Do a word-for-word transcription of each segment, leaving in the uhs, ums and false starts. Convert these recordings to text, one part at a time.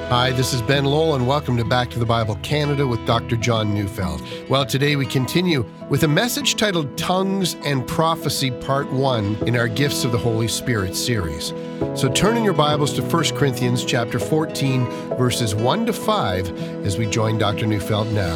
Hi, this is Ben Lowell, and welcome to Back to the Bible Canada with Doctor John Neufeld. Well, today we continue with a message titled Tongues and Prophecy Part one in our Gifts of the Holy Spirit series. So turn in your Bibles to First Corinthians chapter fourteen, verses one to five, as we join Doctor Neufeld now.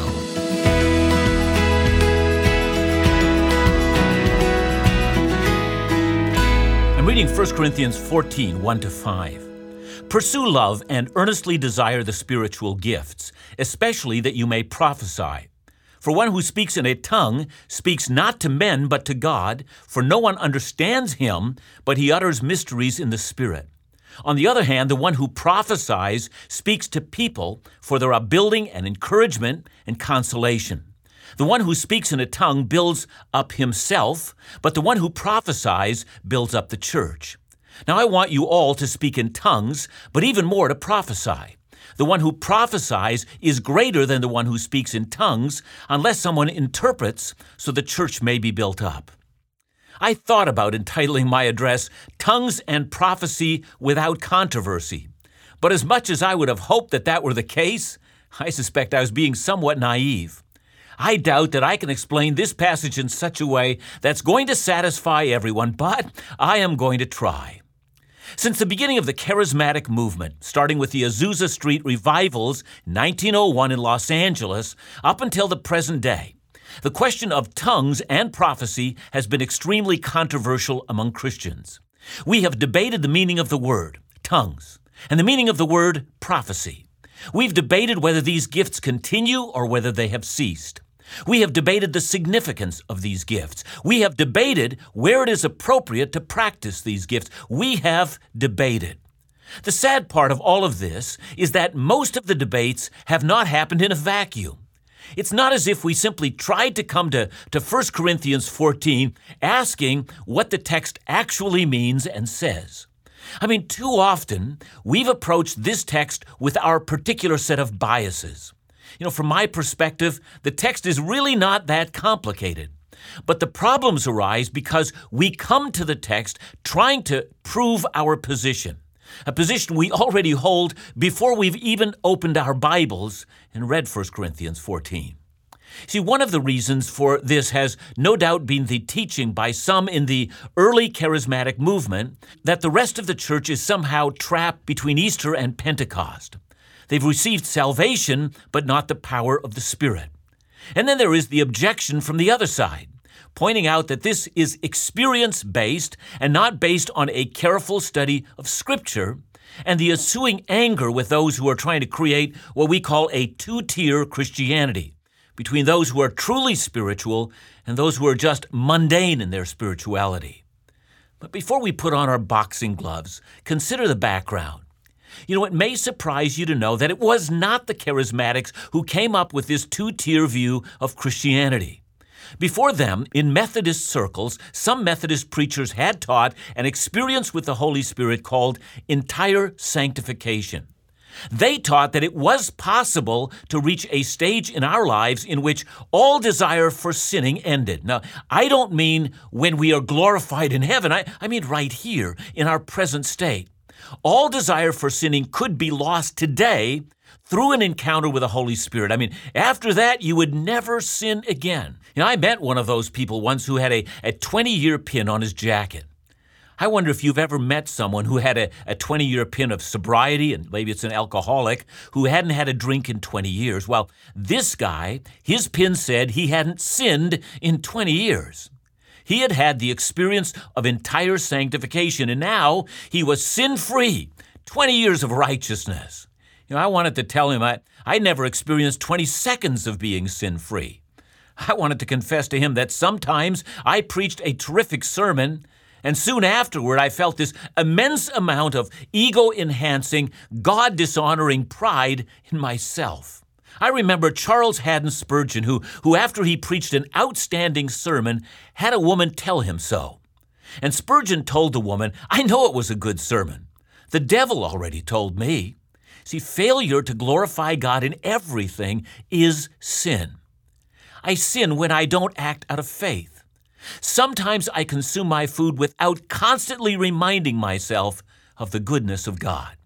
I'm reading First Corinthians fourteen, one to five. Pursue love and earnestly desire the spiritual gifts, especially that you may prophesy. For one who speaks in a tongue speaks not to men but to God, for no one understands him, but he utters mysteries in the Spirit. On the other hand, the one who prophesies speaks to people for their upbuilding and encouragement and consolation. The one who speaks in a tongue builds up himself, but the one who prophesies builds up the church. Now I want you all to speak in tongues, but even more to prophesy. The one who prophesies is greater than the one who speaks in tongues, unless someone interprets, so the church may be built up. I thought about entitling my address, Tongues and Prophecy Without Controversy. But as much as I would have hoped that that were the case, I suspect I was being somewhat naive. I doubt that I can explain this passage in such a way that's going to satisfy everyone, but I am going to try. Since the beginning of the charismatic movement, starting with the Azusa Street revivals in nineteen oh one in Los Angeles, up until the present day, the question of tongues and prophecy has been extremely controversial among Christians. We have debated the meaning of the word, tongues, and the meaning of the word, prophecy. We've debated whether these gifts continue or whether they have ceased. We have debated the significance of these gifts. We have debated where it is appropriate to practice these gifts. We have debated. The sad part of all of this is that most of the debates have not happened in a vacuum. It's not as if we simply tried to come to, to First Corinthians fourteen asking what the text actually means and says. I mean, too often, we've approached this text with our particular set of biases. You know, from my perspective, the text is really not that complicated. But the problems arise because we come to the text trying to prove our position, a position we already hold before we've even opened our Bibles and read First Corinthians fourteen. See, one of the reasons for this has no doubt been the teaching by some in the early charismatic movement that the rest of the church is somehow trapped between Easter and Pentecost. They've received salvation, but not the power of the Spirit. And then there is the objection from the other side, pointing out that this is experience-based and not based on a careful study of Scripture, and the ensuing anger with those who are trying to create what we call a two-tier Christianity, between those who are truly spiritual and those who are just mundane in their spirituality. But before we put on our boxing gloves, consider the background. You know, it may surprise you to know that it was not the charismatics who came up with this two-tier view of Christianity. Before them, in Methodist circles, some Methodist preachers had taught an experience with the Holy Spirit called entire sanctification. They taught that it was possible to reach a stage in our lives in which all desire for sinning ended. Now, I don't mean when we are glorified in heaven. I, I mean right here in our present state. All desire for sinning could be lost today through an encounter with the Holy Spirit. I mean, after that, you would never sin again. You know, I met one of those people once who had a, a twenty-year pin on his jacket. I wonder if you've ever met someone who had a, a twenty-year pin of sobriety, and maybe it's an alcoholic, who hadn't had a drink in twenty years. Well, this guy, his pin said he hadn't sinned in twenty years. He had had the experience of entire sanctification, and now he was sin-free, twenty years of righteousness. You know, I wanted to tell him I, I never experienced twenty seconds of being sin-free. I wanted to confess to him that sometimes I preached a terrific sermon, and soon afterward I felt this immense amount of ego-enhancing, God-dishonoring pride in myself. I remember Charles Haddon Spurgeon, who, who after he preached an outstanding sermon, had a woman tell him so. And Spurgeon told the woman, "I know it was a good sermon. The devil already told me." See, failure to glorify God in everything is sin. I sin when I don't act out of faith. Sometimes I consume my food without constantly reminding myself of the goodness of God.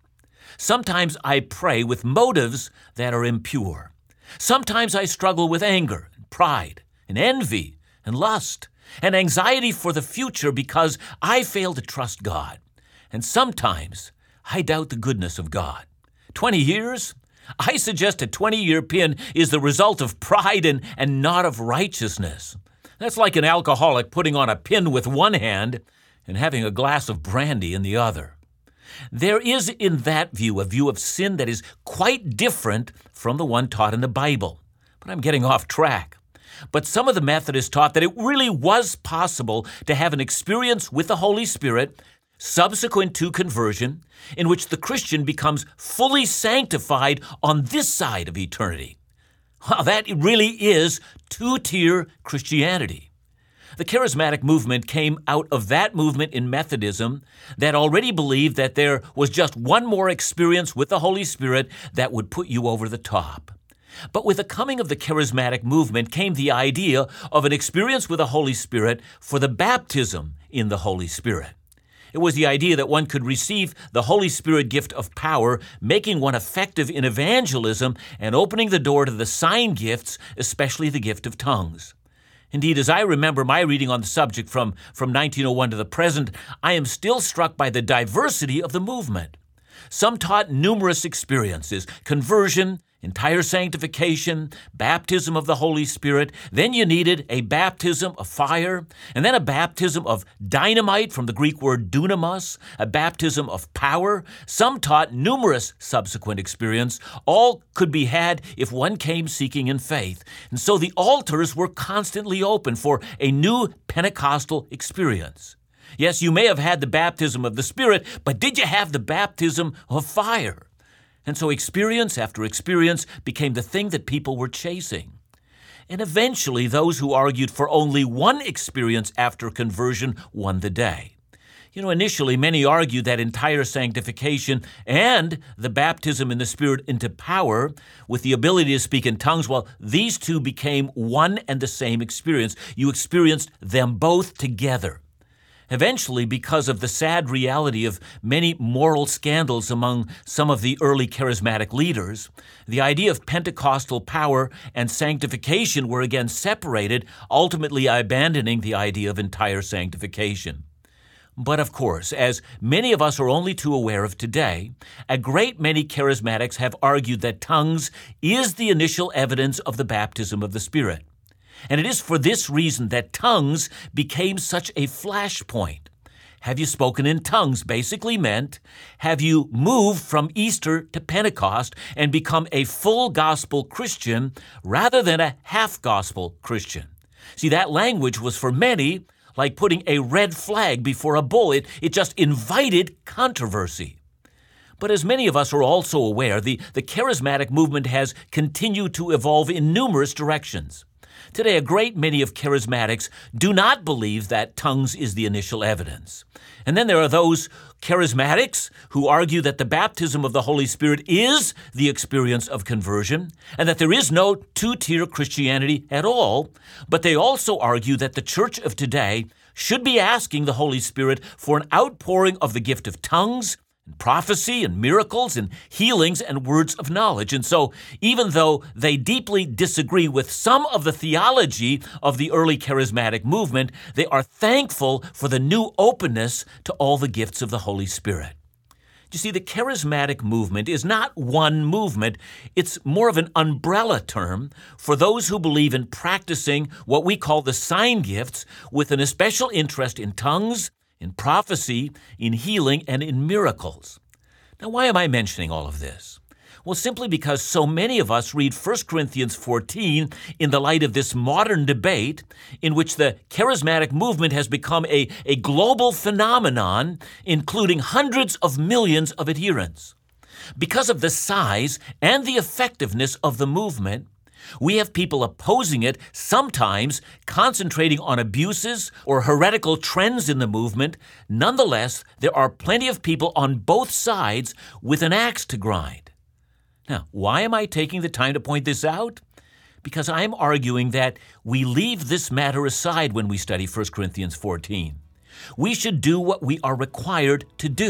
Sometimes I pray with motives that are impure. Sometimes I struggle with anger, and pride, and envy, and lust, and anxiety for the future because I fail to trust God. And sometimes I doubt the goodness of God. Twenty years? I suggest a twenty-year pin is the result of pride and, and not of righteousness. That's like an alcoholic putting on a pin with one hand and having a glass of brandy in the other. There is in that view a view of sin that is quite different from the one taught in the Bible. But I'm getting off track. But some of the Methodists taught that it really was possible to have an experience with the Holy Spirit subsequent to conversion in which the Christian becomes fully sanctified on this side of eternity. Well, that really is two-tier Christianity. The charismatic movement came out of that movement in Methodism that already believed that there was just one more experience with the Holy Spirit that would put you over the top. But with the coming of the charismatic movement came the idea of an experience with the Holy Spirit for the baptism in the Holy Spirit. It was the idea that one could receive the Holy Spirit gift of power, making one effective in evangelism and opening the door to the sign gifts, especially the gift of tongues. Indeed, as I remember my reading on the subject from, from nineteen oh one to the present, I am still struck by the diversity of the movement. Some taught numerous experiences: conversion, entire sanctification, baptism of the Holy Spirit. Then you needed a baptism of fire, and then a baptism of dynamite from the Greek word dunamis, a baptism of power. Some taught numerous subsequent experiences. All could be had if one came seeking in faith. And so the altars were constantly open for a new Pentecostal experience. Yes, you may have had the baptism of the Spirit, but did you have the baptism of fire? And so experience after experience became the thing that people were chasing. And eventually, those who argued for only one experience after conversion won the day. You know, initially, many argued that entire sanctification and the baptism in the Spirit into power, with the ability to speak in tongues, well, these two became one and the same experience. You experienced them both together. Eventually, because of the sad reality of many moral scandals among some of the early charismatic leaders, the idea of Pentecostal power and sanctification were again separated, ultimately abandoning the idea of entire sanctification. But of course, as many of us are only too aware of today, a great many charismatics have argued that tongues is the initial evidence of the baptism of the Spirit. And it is for this reason that tongues became such a flashpoint. Have you spoken in tongues basically meant, have you moved from Easter to Pentecost and become a full gospel Christian rather than a half gospel Christian? See, that language was for many like putting a red flag before a bull. It, it just invited controversy. But as many of us are also aware, the, the charismatic movement has continued to evolve in numerous directions. Today, a great many of charismatics do not believe that tongues is the initial evidence. And then there are those charismatics who argue that the baptism of the Holy Spirit is the experience of conversion, and that there is no two-tier Christianity at all, but they also argue that the church of today should be asking the Holy Spirit for an outpouring of the gift of tongues, and prophecy and miracles and healings and words of knowledge. And so even though they deeply disagree with some of the theology of the early charismatic movement, they are thankful for the new openness to all the gifts of the Holy Spirit. You see, the charismatic movement is not one movement. It's more of an umbrella term for those who believe in practicing what we call the sign gifts with an especial interest in tongues, in prophecy, in healing, and in miracles. Now, why am I mentioning all of this? Well, simply because so many of us read First Corinthians fourteen in the light of this modern debate in which the charismatic movement has become a, a global phenomenon, including hundreds of millions of adherents. Because of the size and the effectiveness of the movement, we have people opposing it, sometimes concentrating on abuses or heretical trends in the movement. Nonetheless, there are plenty of people on both sides with an axe to grind. Now, why am I taking the time to point this out? Because I'm arguing that we leave this matter aside when we study First Corinthians fourteen. We should do what we are required to do.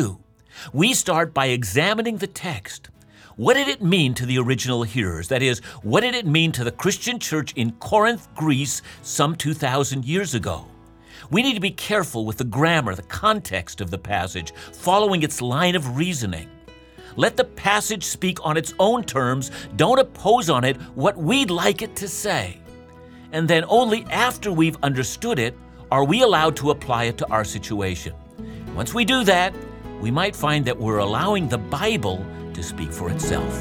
We start by examining the text. What did it mean to the original hearers? That is, what did it mean to the Christian church in Corinth, Greece, some two thousand years ago? We need to be careful with the grammar, the context of the passage, following its line of reasoning. Let the passage speak on its own terms. Don't oppose on it what we'd like it to say. And then only after we've understood it are we allowed to apply it to our situation. Once we do that, we might find that we're allowing the Bible to speak for itself.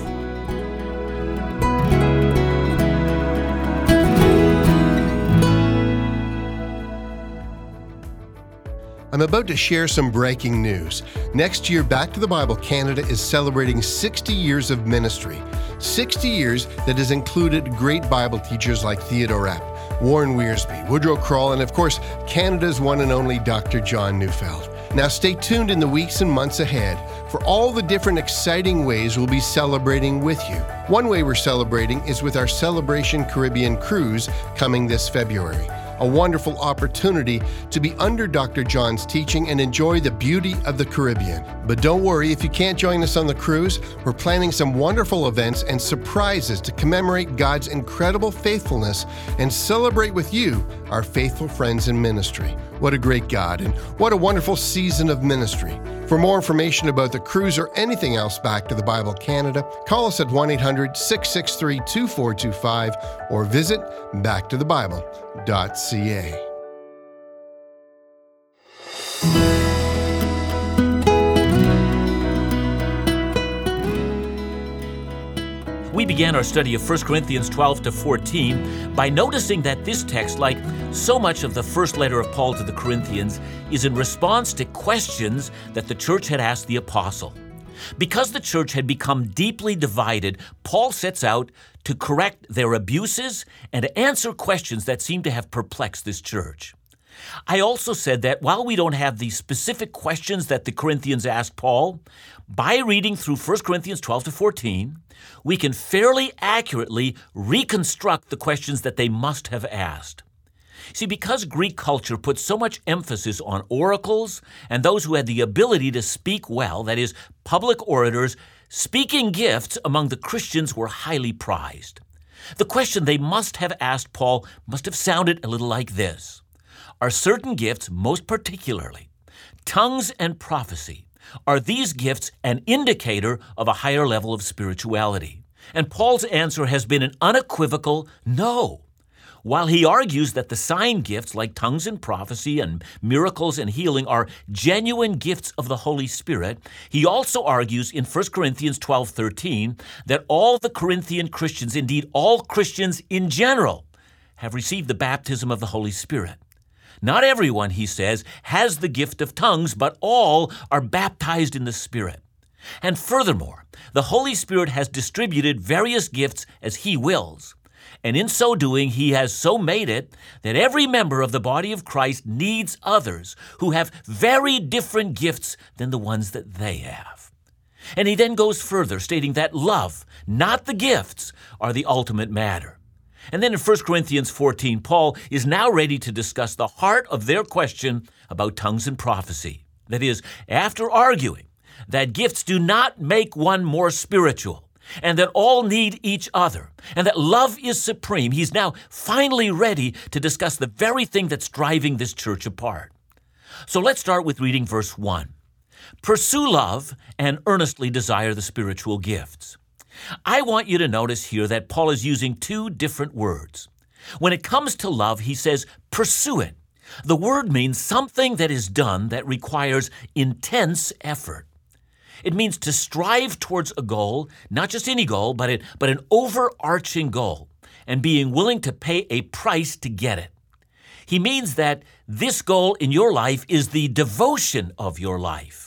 I'm about to share some breaking news. Next year, Back to the Bible Canada is celebrating sixty years of ministry. sixty years that has included great Bible teachers like Theodore Epp, Warren Wiersbe, Woodrow Kroll, and of course, Canada's one and only Doctor John Neufeld. Now stay tuned in the weeks and months ahead for all the different exciting ways we'll be celebrating with you. One way we're celebrating is with our Celebration Caribbean cruise coming this February. A wonderful opportunity to be under Doctor John's teaching and enjoy the beauty of the Caribbean. But don't worry if you can't join us on the cruise. We're planning some wonderful events and surprises to commemorate God's incredible faithfulness and celebrate with you, our faithful friends in ministry. What a great God, and what a wonderful season of ministry. For more information about the cruise or anything else Back to the Bible Canada, call us at one eight hundred, six six three, two four two five or visit back to the bible dot c a. We began our study of First Corinthians twelve to fourteen by noticing that this text, like so much of the first letter of Paul to the Corinthians, is in response to questions that the church had asked the apostle. Because the church had become deeply divided, Paul sets out to correct their abuses and to answer questions that seem to have perplexed this church. I also said that while we don't have the specific questions that the Corinthians asked Paul, by reading through First Corinthians twelve to fourteen, we can fairly accurately reconstruct the questions that they must have asked. See, because Greek culture put so much emphasis on oracles and those who had the ability to speak well, that is, public orators, speaking gifts among the Christians were highly prized. The question they must have asked Paul must have sounded a little like this. Are certain gifts, most particularly tongues and prophecy, are these gifts an indicator of a higher level of spirituality? And Paul's answer has been an unequivocal no. While he argues that the sign gifts like tongues and prophecy and miracles and healing are genuine gifts of the Holy Spirit, he also argues in First Corinthians twelve thirteen that all the Corinthian Christians, indeed all Christians in general, have received the baptism of the Holy Spirit. Not everyone, he says, has the gift of tongues, but all are baptized in the Spirit. And furthermore, the Holy Spirit has distributed various gifts as he wills. And in so doing, he has so made it that every member of the body of Christ needs others who have very different gifts than the ones that they have. And he then goes further, stating that love, not the gifts, are the ultimate matter. And then in First Corinthians fourteen, Paul is now ready to discuss the heart of their question about tongues and prophecy. That is, after arguing that gifts do not make one more spiritual, and that all need each other, and that love is supreme, he's now finally ready to discuss the very thing that's driving this church apart. So let's start with reading verse one. Pursue love and earnestly desire the spiritual gifts. I want you to notice here that Paul is using two different words. When it comes to love, he says, pursue it. The word means something that is done that requires intense effort. It means to strive towards a goal, not just any goal, but, it, but an overarching goal, and being willing to pay a price to get it. He means that this goal in your life is the devotion of your life.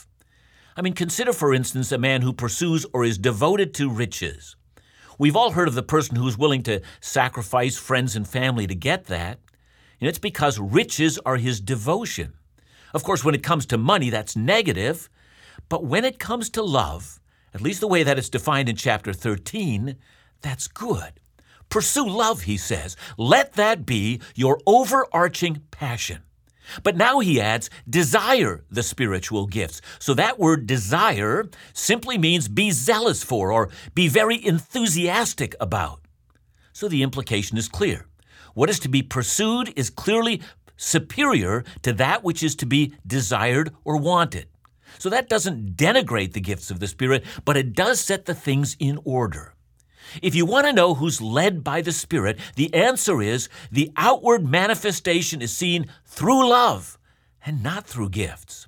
I mean, consider, for instance, a man who pursues or is devoted to riches. We've all heard of the person who's willing to sacrifice friends and family to get that, and it's because riches are his devotion. Of course, when it comes to money, that's negative, but when it comes to love, at least the way that it's defined in chapter thirteen, that's good. Pursue love, he says. Let that be your overarching passion. But now he adds, desire the spiritual gifts. So that word desire simply means be zealous for or be very enthusiastic about. So the implication is clear. What is to be pursued is clearly superior to that which is to be desired or wanted. So that doesn't denigrate the gifts of the Spirit, but it does set the things in order. If you want to know who's led by the Spirit, the answer is the outward manifestation is seen through love and not through gifts.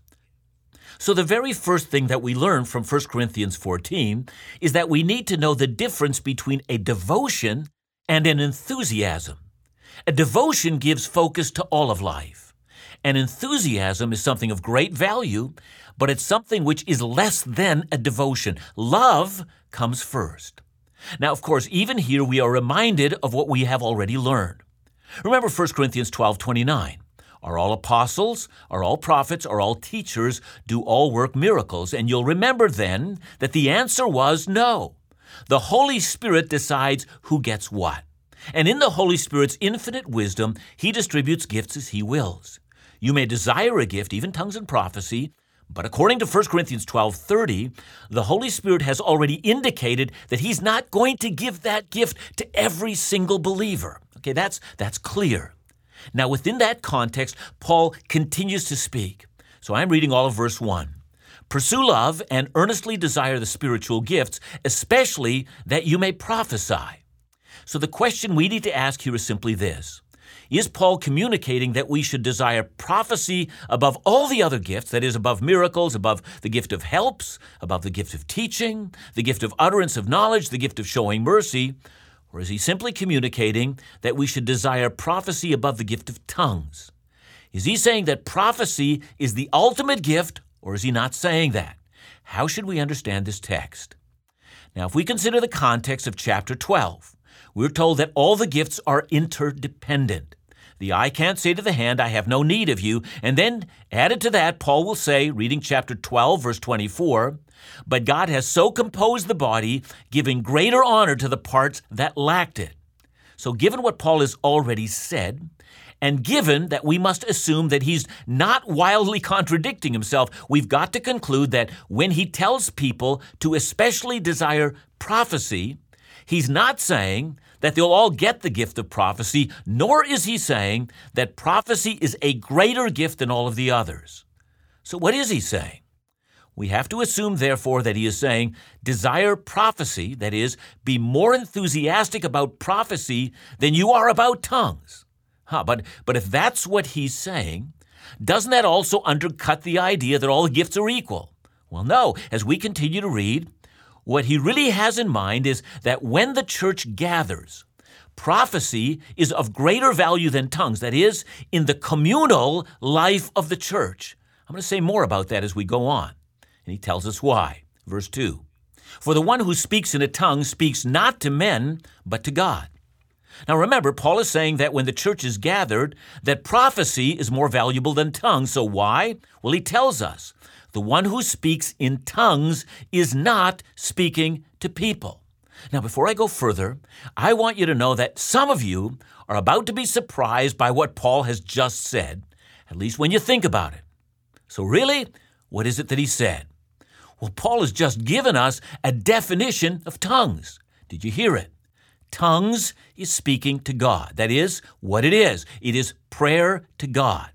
So the very first thing that we learn from First Corinthians fourteen is that we need to know the difference between a devotion and an enthusiasm. A devotion gives focus to all of life. An enthusiasm is something of great value, but it's something which is less than a devotion. Love comes first. Now, of course, even here we are reminded of what we have already learned. Remember First Corinthians twelve twenty-nine. Are all apostles, are all prophets, are all teachers, do all work miracles? And you'll remember then that the answer was no. The Holy Spirit decides who gets what. And in the Holy Spirit's infinite wisdom, he distributes gifts as he wills. You may desire a gift, even tongues and prophecy, but according to First Corinthians twelve thirty, the Holy Spirit has already indicated that he's not going to give that gift to every single believer. Okay, that's, that's clear. Now, within that context, Paul continues to speak. So I'm reading all of verse one. Pursue love and earnestly desire the spiritual gifts, especially that you may prophesy. So the question we need to ask here is simply this. Is Paul communicating that we should desire prophecy above all the other gifts, that is, above miracles, above the gift of helps, above the gift of teaching, the gift of utterance of knowledge, the gift of showing mercy? Or is he simply communicating that we should desire prophecy above the gift of tongues? Is he saying that prophecy is the ultimate gift, or is he not saying that? How should we understand this text? Now, if we consider the context of chapter twelve, we're told that all the gifts are interdependent. The eye can't say to the hand, I have no need of you. And then, added to that, Paul will say, reading chapter twelve, verse twenty-four, but God has so composed the body, giving greater honor to the parts that lacked it. So given what Paul has already said, and given that we must assume that he's not wildly contradicting himself, we've got to conclude that when he tells people to especially desire prophecy, he's not saying that they'll all get the gift of prophecy, nor is he saying that prophecy is a greater gift than all of the others. So what is he saying? We have to assume, therefore, that he is saying, desire prophecy, that is, be more enthusiastic about prophecy than you are about tongues. Huh, but, but if that's what he's saying, doesn't that also undercut the idea that all the gifts are equal? Well, no. As we continue to read, what he really has in mind is that when the church gathers, prophecy is of greater value than tongues, that is, in the communal life of the church. I'm going to say more about that as we go on. And he tells us why. Verse two, for the one who speaks in a tongue speaks not to men, but to God. Now remember, Paul is saying that when the church is gathered, that prophecy is more valuable than tongues. So why? Well, he tells us, the one who speaks in tongues is not speaking to people. Now, before I go further, I want you to know that some of you are about to be surprised by what Paul has just said, at least when you think about it. So really, what is it that he said? Well, Paul has just given us a definition of tongues. Did you hear it? Tongues is speaking to God. That is what it is. It is prayer to God.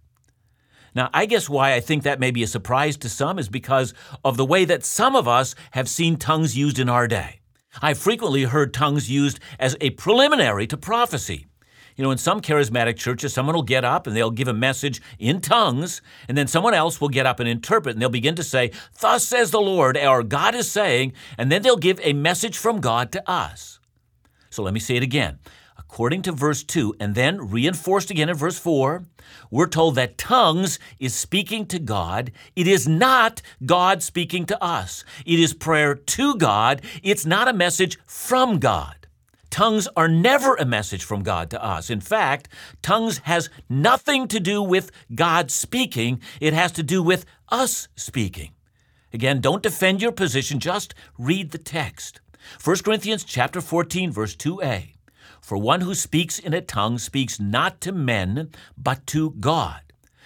Now, I guess why I think that may be a surprise to some is because of the way that some of us have seen tongues used in our day. I've frequently heard tongues used as a preliminary to prophecy. You know, in some charismatic churches, someone will get up and they'll give a message in tongues, and then someone else will get up and interpret, and they'll begin to say, thus says the Lord, or God is saying, and then they'll give a message from God to us. So let me say it again. According to verse two, and then reinforced again in verse four, we're told that tongues is speaking to God. It is not God speaking to us. It is prayer to God. It's not a message from God. Tongues are never a message from God to us. In fact, tongues has nothing to do with God speaking. It has to do with us speaking. Again, don't defend your position. Just read the text. First Corinthians chapter fourteen, verse two a. For one who speaks in a tongue speaks not to men, but to God.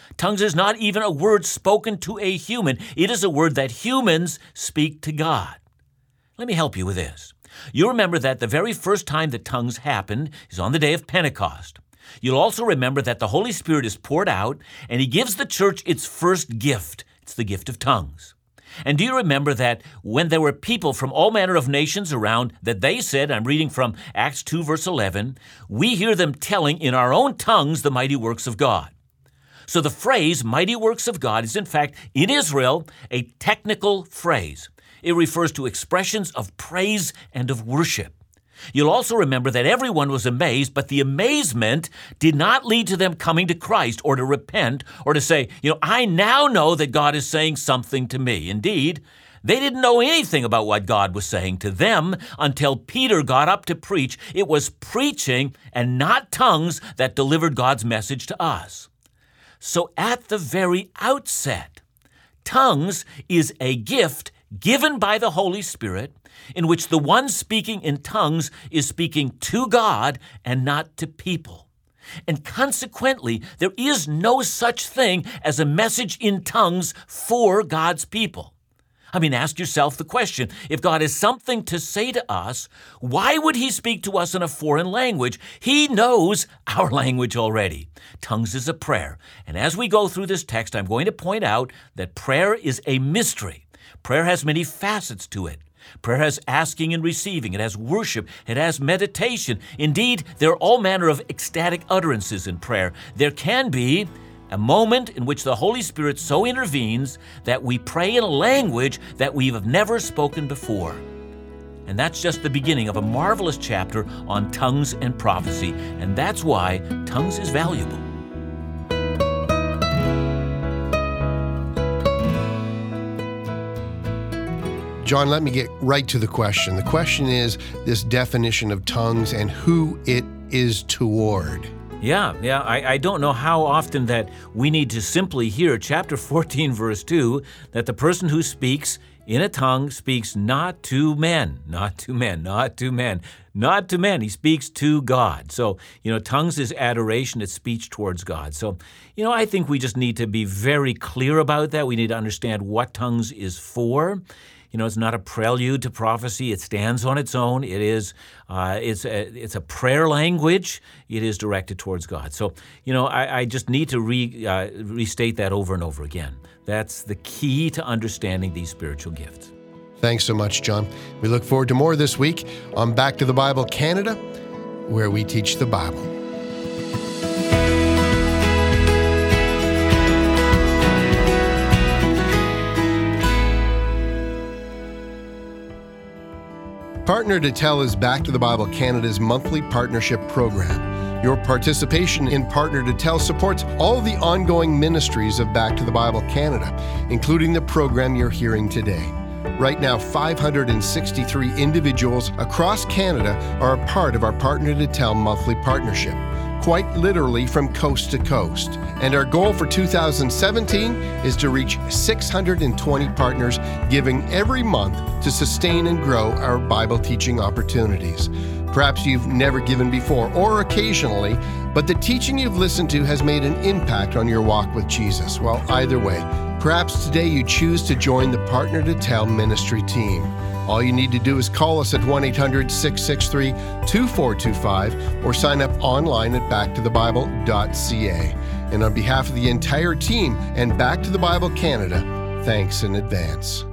Tongues is not even a word spoken to a human. It is a word that humans speak to God. Let me help you with this. You remember that the very first time that tongues happened is on the day of Pentecost. You'll also remember that the Holy Spirit is poured out, and He gives the church its first gift. It's the gift of tongues. And do you remember that when there were people from all manner of nations around, that they said, I'm reading from Acts two, verse eleven, we hear them telling in our own tongues the mighty works of God. So the phrase, mighty works of God, is in fact, in Israel, a technical phrase. It refers to expressions of praise and of worship. You'll also remember that everyone was amazed, but the amazement did not lead to them coming to Christ or to repent or to say, you know, I now know that God is saying something to me. Indeed, they didn't know anything about what God was saying to them until Peter got up to preach. It was preaching and not tongues that delivered God's message to us. So at the very outset, tongues is a gift given by the Holy Spirit, in which the one speaking in tongues is speaking to God and not to people. And consequently, there is no such thing as a message in tongues for God's people. I mean, ask yourself the question, if God has something to say to us, why would He speak to us in a foreign language? He knows our language already. Tongues is a prayer. And as we go through this text, I'm going to point out that prayer is a mystery. Prayer has many facets to it. Prayer has asking and receiving. It has worship. It has meditation. Indeed, there are all manner of ecstatic utterances in prayer. There can be a moment in which the Holy Spirit so intervenes that we pray in a language that we have never spoken before. And that's just the beginning of a marvelous chapter on tongues and prophecy. And that's why tongues is valuable. John, let me get right to the question. The question is this definition of tongues and who it is toward. Yeah, yeah, I, I don't know how often that we need to simply hear chapter fourteen, verse two, that the person who speaks in a tongue speaks not to men, not to men, not to men, not to men. He speaks to God. So, you know, tongues is adoration, it's speech towards God. So, you know, I think we just need to be very clear about that. We need to understand what tongues is for. You know, it's not a prelude to prophecy. It stands on its own. It is, uh, it's a, it's a prayer language. It is directed towards God. So, you know, I, I just need to re, uh, restate that over and over again. That's the key to understanding these spiritual gifts. Thanks so much, John. We look forward to more this week on Back to the Bible Canada, where we teach the Bible. Partner to Tell is Back to the Bible Canada's monthly partnership program. Your participation in Partner to Tell supports all the ongoing ministries of Back to the Bible Canada, including the program you're hearing today. Right now, five hundred sixty-three individuals across Canada are a part of our Partner to Tell monthly partnership, quite literally from coast to coast. And our goal for two thousand seventeen is to reach six hundred twenty partners giving every month to sustain and grow our Bible teaching opportunities. Perhaps you've never given before or occasionally, but the teaching you've listened to has made an impact on your walk with Jesus. Well, either way, perhaps today you choose to join the Partner to Tell ministry team. All you need to do is call us at one eight hundred, six six three, two four two five or sign up online at back to the bible dot c a. And on behalf of the entire team and Back to the Bible Canada, thanks in advance.